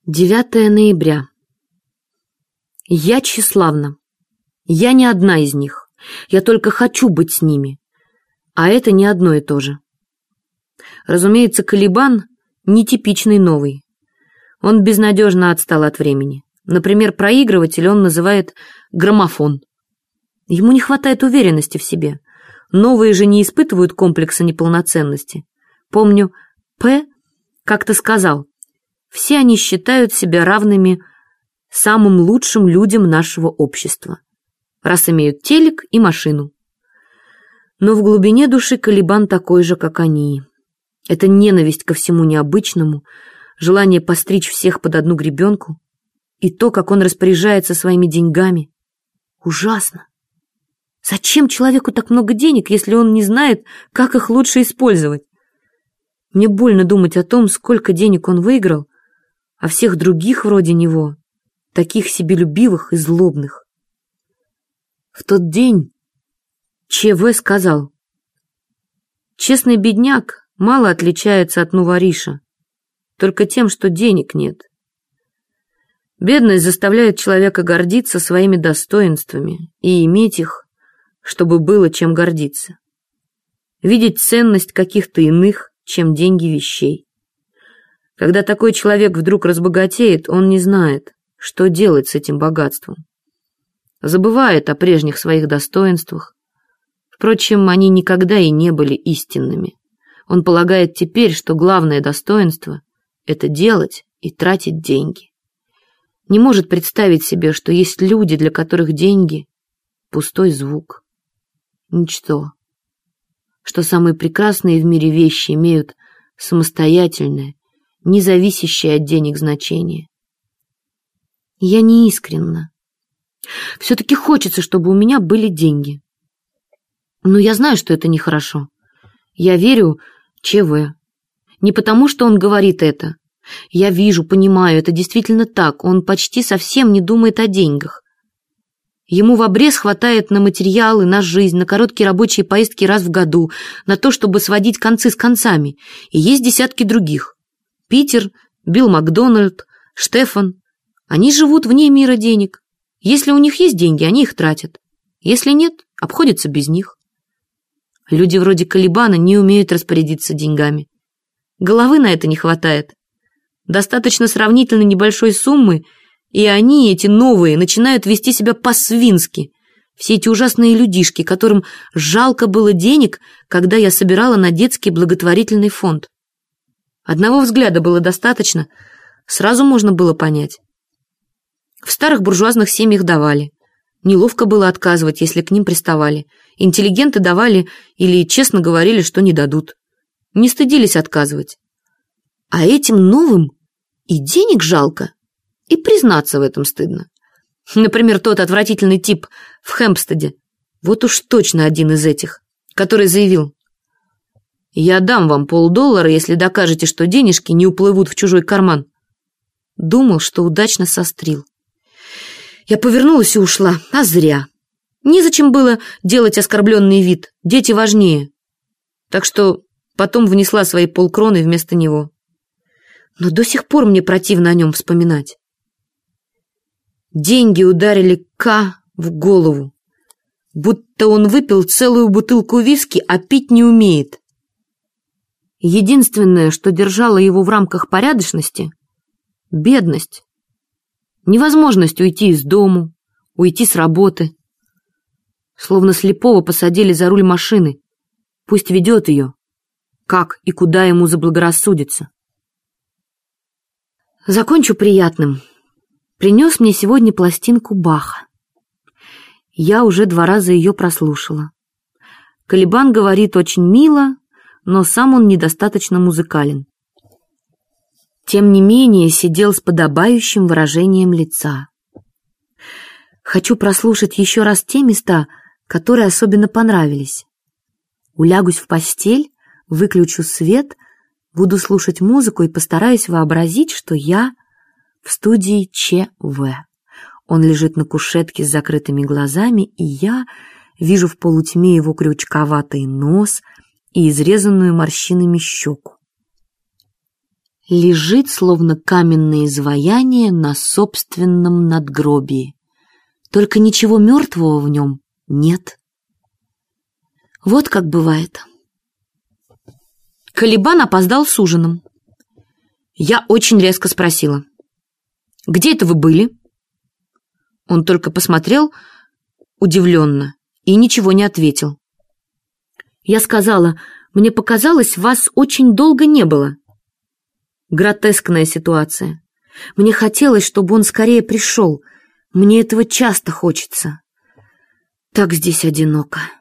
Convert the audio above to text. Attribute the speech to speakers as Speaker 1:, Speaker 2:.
Speaker 1: 9 ноября. Я тщеславна. Я не одна из них. Я только хочу быть с ними. А это не одно и то же. Разумеется, Калибан нетипичный новый. Он безнадежно отстал от времени. Например, проигрыватель он называет граммофон. Ему не хватает уверенности в себе. Новые же не испытывают комплекса неполноценности. Помню, П. как-то сказал: все они считают себя равными самым лучшим людям нашего общества, раз имеют телек и машину. Но в глубине души Калибан такой же, как они. Это ненависть ко всему необычному, желание постричь всех под одну гребенку, и то, как он распоряжается своими деньгами. Ужасно. Зачем человеку так много денег, если он не знает, как их лучше использовать? Мне больно думать о том, сколько денег он выиграл, а всех других вроде него, таких себелюбивых и злобных. В тот день ЧВ сказал: честный бедняк мало отличается от нувариша, только тем, что денег нет. Бедность заставляет человека гордиться своими достоинствами и иметь их, чтобы было чем гордиться. Видеть ценность каких-то иных, чем деньги, вещей. Когда такой человек вдруг разбогатеет, он не знает, что делать с этим богатством. Забывает о прежних своих достоинствах. Впрочем, они никогда и не были истинными. Он полагает теперь, что главное достоинство — это делать и тратить деньги. Не может представить себе, что есть люди, для которых деньги — пустой звук. Ничто. Что самые прекрасные в мире вещи имеют самостоятельное, не зависящее от денег значение. Я не искренна. Все-таки хочется, чтобы у меня были деньги. Но я знаю, что это нехорошо. Я верю ЧВ. Не потому, что он говорит это. Я вижу, понимаю, это действительно так. Он почти совсем не думает о деньгах. Ему в обрез хватает на материалы, на жизнь, на короткие рабочие поездки раз в году, на то, чтобы сводить концы с концами. И есть десятки других. Питер, Билл Макдональд, Штефан. Они живут вне мира денег. Если у них есть деньги, они их тратят. Если нет, обходятся без них. Люди вроде Калибана не умеют распорядиться деньгами. Головы на это не хватает. Достаточно сравнительно небольшой суммы, и они, эти новые, начинают вести себя по-свински. Все эти ужасные людишки, которым жалко было денег, когда я собирала на детский благотворительный фонд. Одного взгляда было достаточно, сразу можно было понять. В старых буржуазных семьях давали. Неловко было отказывать, если к ним приставали. Интеллигенты давали или честно говорили, что не дадут. Не стыдились отказывать. А этим новым и денег жалко, и признаться в этом стыдно. Например, тот отвратительный тип в Хэмпстеде. Вот уж точно один из этих, который заявил: «Я дам вам $50, если докажете, что денежки не уплывут в чужой карман». Думал, что удачно сострил. Я повернулась и ушла, а зря. Незачем было делать оскорбленный вид, дети важнее. Так что потом внесла свои полкроны вместо него. Но до сих пор мне противно о нем вспоминать. Деньги ударили К в голову, будто он выпил целую бутылку виски, а пить не умеет. Единственное, что держало его в рамках порядочности — бедность. Невозможность уйти из дому, уйти с работы. Словно слепого посадили за руль машины. Пусть ведет ее, как и куда ему заблагорассудится. Закончу приятным. Принес мне сегодня пластинку Баха. Я уже 2 раза ее прослушала. Калибан говорит очень мило, но сам он недостаточно музыкален. Тем не менее, сидел с подобающим выражением лица. Хочу прослушать еще раз те места, которые особенно понравились. Улягусь в постель, выключу свет, буду слушать музыку и постараюсь вообразить, что я в студии ЧВ. Он лежит на кушетке с закрытыми глазами, и я вижу в полутьме его крючковатый нос и изрезанную морщинами щеку. лежит, словно каменное изваяние на собственном надгробии. Только ничего мертвого в нем нет. Вот как бывает. Калибан опоздал с ужином. Я очень резко спросила: «Где это вы были?» Он только посмотрел удивленно и ничего не ответил. Я сказала: «Мне показалось, вас очень долго не было». Гротескная ситуация. Мне хотелось, чтобы он скорее пришел. Мне этого часто хочется. Так здесь одиноко.